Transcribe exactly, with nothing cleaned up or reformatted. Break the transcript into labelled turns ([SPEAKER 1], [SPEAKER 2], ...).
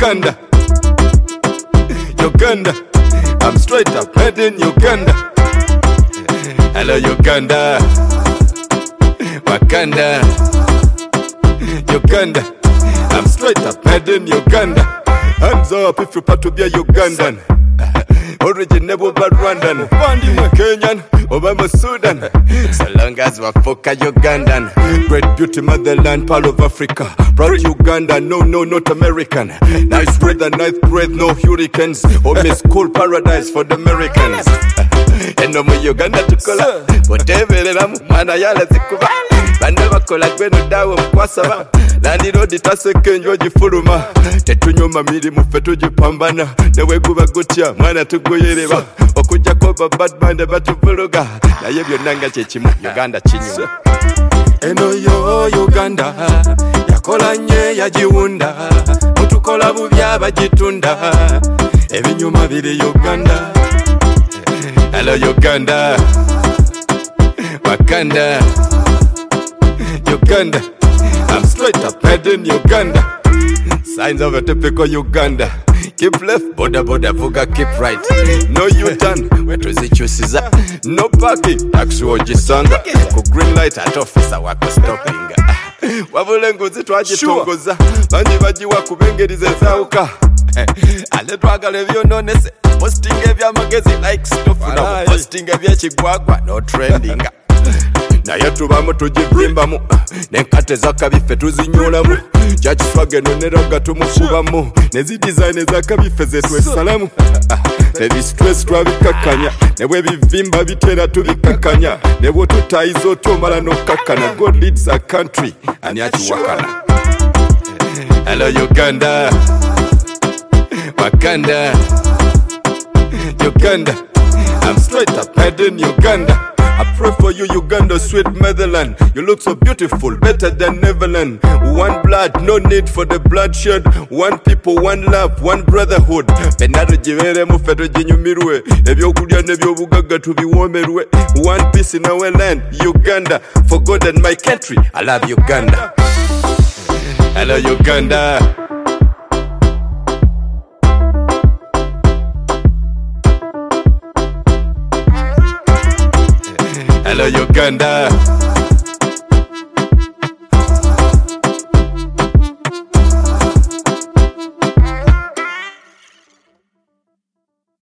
[SPEAKER 1] Uganda. Uganda, I'm straight up made in Uganda. Hello Uganda, Wakanda. Uganda, I'm straight up made in Uganda. Hands up if you part to be a Ugandan. Original but Rwandan, Fandima Kenyan, Obama Sudan. So long as we're Foka Ugandan. Great beauty motherland, part of Africa. Proud Uganda, no, no, not American. Nice weather, nice breath, no hurricanes. Home is cool paradise for the Americans. And no more Uganda to color. Whatever I'm, man, I yell at the Kuba. Bandava kola gweno dawo mkwasaba. Landi rodi taseke njoji furuma. Tetunyo mamiri mufetu jipambana. Newe kuba gutia, mana tugoyereba. Okuja koba bad band batu vuluga. Na yebyo nanga chechimu, Uganda chinyu. Eno yo Uganda, yakola nye yajiwunda. Mutukola bubya bajitunda. Ebinyuma biri Uganda. Hello Uganda, Wakanda. Uganda, I'm straight up head in Uganda. Signs of a typical Uganda. Keep left, border border vuga, keep right. No U-turn, where to the choices are. No parking, taxi ojisanga. Ku green light at officer wako stopping. Wabulengo zitu ajitongoza. Banji baji wakubengerize zauka. Ale twagale byononese. Posting evya magezi like stuff. Now posting evya chigwagwa, no trending. Naye tubamu tujivimbamu nenkate zakabife tuzinyulamu kyakiswage noneraga tumukubamu nezi design ezakabife zetwesalamu ebi stress twabikakanya nebwe bivimba bitera tubikakanya nebwe tutayizo tomala nokakana. God leads a country ani akiwakana. Hello Uganda, Wakanda. Uganda, I'm straight up head in Uganda. I pray for you, Uganda, sweet motherland. You look so beautiful, better than Neverland. One blood, no need for the bloodshed. One people, one love, one brotherhood. Benado jivere mufeto jinyumirwe. Ebyo kulya nebyo bugaga tubiwomerwe. One peace in our land, Uganda. For God and my country, I love Uganda. Hello Uganda. Hello Uganda.